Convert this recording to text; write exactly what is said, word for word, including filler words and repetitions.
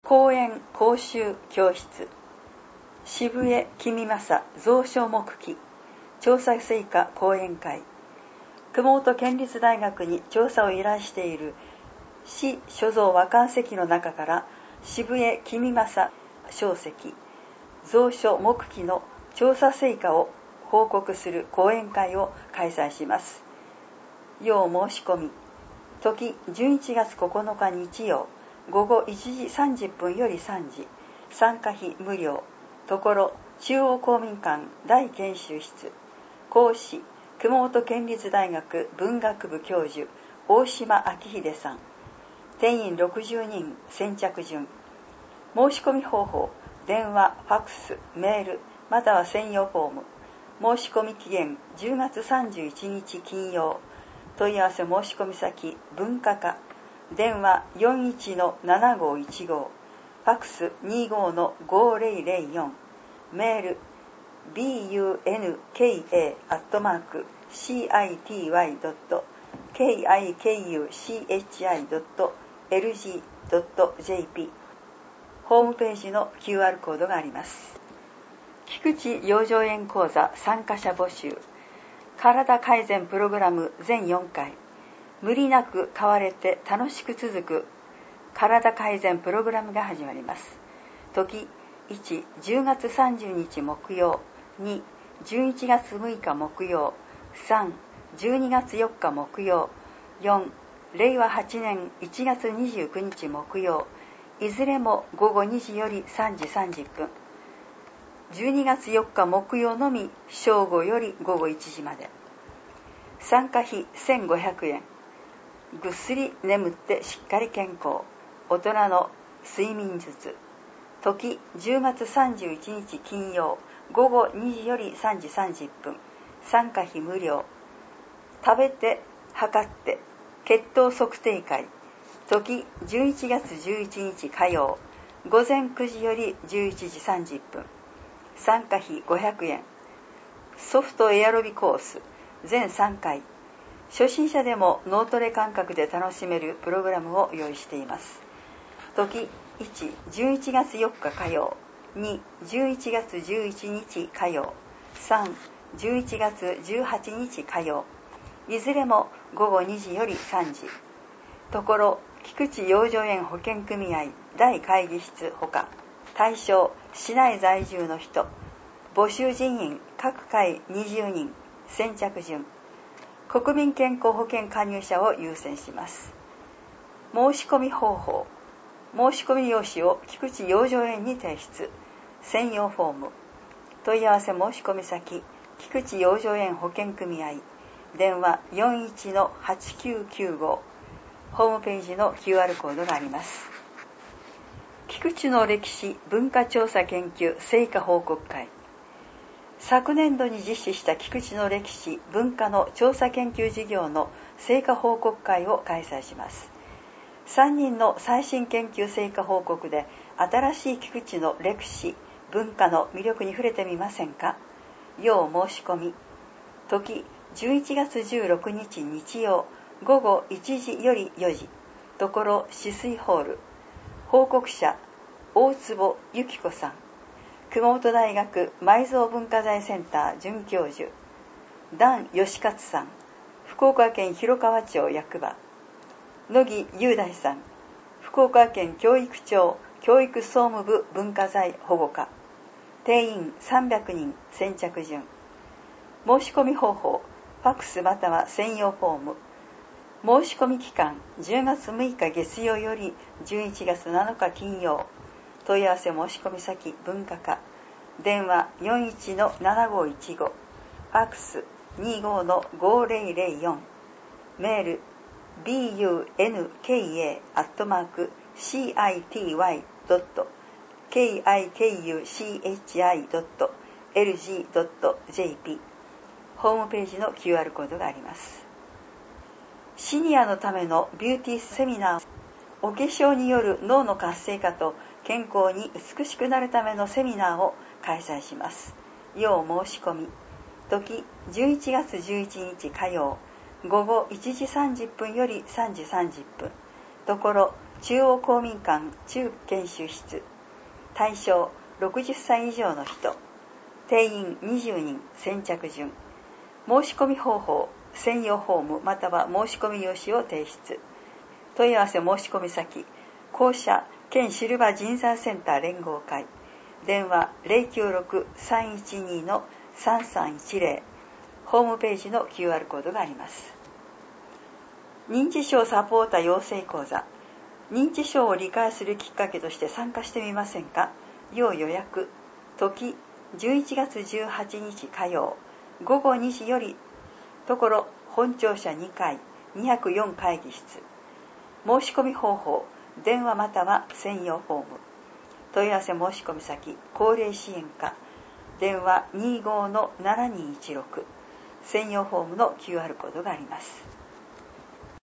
講演講習教室、渋江君正蔵書目記調査成果講演会、熊本県立大学に調査を依頼している市所蔵和漢石の中から渋江君正書籍蔵書目記の調査成果を報告する講演会を開催します。要申し込み、時じゅういちがつここのか日曜、午後いちじさんじゅっぷんよりさんじ、参加費無料、ところ中央公民館大研修室、講師熊本県立大学文学部教授大島明秀さん、定員ろくじゅうにん、先着順。申し込み方法、電話、ファックス、メールまたは専用フォーム。申し込み期限じゅうがつさんじゅういちにち金曜。問い合わせ申し込み先文化課、電話 よんいちのななごいちご、ファックス にじゅうごのごぜろぜろよん、メール ビーユーエヌケーエー アットマーク シーアイティーワイ ドット ケーアイケーユーシーエイチアイ ドット エルジー ドット ジェーピー ホームページの キューアール コードがあります。菊池養生園講座参加者募集、体改善プログラム全よんかい、無理なく変われて楽しく続く体改善プログラムが始まります。時いち、じゅうがつさんじゅうにち木曜、に、じゅういちがつむいか木曜、さん、じゅうにがつよっか木曜、よん、れいわはちねんいちがつにじゅうくにち木曜、いずれもごごにじよりさんじさんじゅっぷん、じゅうにがつよっか木曜のみ正午よりごごいちじまで。参加費せんごひゃくえん。ぐっすり眠ってしっかり健康、大人の睡眠術。時じゅうがつさんじゅういちにち金曜、ごごにじよりさんじさんじゅっぷん。参加費無料。食べて測って血糖測定会。時じゅういちがつじゅういちにち火曜、午前くじよりじゅういちじさんじゅっぷん。参加費ごひゃくえん。ソフトエアロビコース全さんかい、初心者でも脳トレ感覚で楽しめるプログラムを用意しています。時いち、じゅういちがつよっか火曜、に、じゅういちがつじゅういちにち火曜、さん、じゅういちがつじゅうはちにち火曜、いずれもごごにじよりさんじ。ところ菊池養生園保険組合大会議室ほか、対象市内在住の人、募集人員各会にじゅうにん、先着順。国民健康保険加入者を優先します。申し込み方法、申し込み用紙を菊池養生園に提出、専用フォーム。問い合わせ申し込み先菊池養生園保険組合、電話 よんいちのはちきゅうきゅうご、ホームページの キューアール コードがあります。菊池の歴史文化調査研究成果報告会。昨年度に実施した菊池の歴史文化の調査研究事業の成果報告会を開催します。さんにんの最新研究成果報告で新しい菊池の歴史文化の魅力に触れてみませんか。要申し込み、時じゅういちがつじゅうろくにち日曜、ごごいちじよりよじ、ところ止水ホール。報告者大坪由紀子さん、熊本大学埋蔵文化財センター准教授、段義勝さん、福岡県広川町役場、野木雄大さん、福岡県教育庁教育総務部文化財保護課。定員さんびゃくにん、先着順。申し込み方法、ファックスまたは専用フォーム。申し込み期間じゅうがつむいか月曜よりじゅういちがつなのか金曜。問い合わせ申し込み先文化課、電話 よんいちのななごいちご、ファックス にじゅうごのごぜろぜろよん、メール ビーユーエヌケーエー アットマーク シーアイティーワイ ドット ケーアイケーユーシーエイチアイ ドット エルジー ドット ジェーピー ホームページの キューアール コードがあります。シニアのためのビューティーセミナー、お化粧による脳の活性化と健康に美しくなるためのセミナーを開催します。要申し込み、時じゅういちがつじゅういちにち火曜、ごごいちじさんじゅっぷんよりさんじさんじゅっぷん、ところ中央公民館中研修室。対象ろくじゅっさい以上の人。定員にじゅうにん。先着順。申し込み方法、専用フォームまたは申し込み用紙を提出。問い合わせ申し込み先、校舎県シルバー人材センター連合会。電話 ゼロきゅうろく さんいちに さんさんいちゼロ。ホームページの キューアール コードがあります。認知症サポーター養成講座。認知症を理解するきっかけとして参加してみませんか。要予約。時じゅういちがつじゅうはちにち火曜ごごにじより、ところ本庁舎にかいにひゃくよん会議室。申し込み方法、電話または専用フォーム。問い合わせ申し込み先、高齢支援課。電話 にじゅうご のななにいちろく。専用フォームの キューアール コードがあります。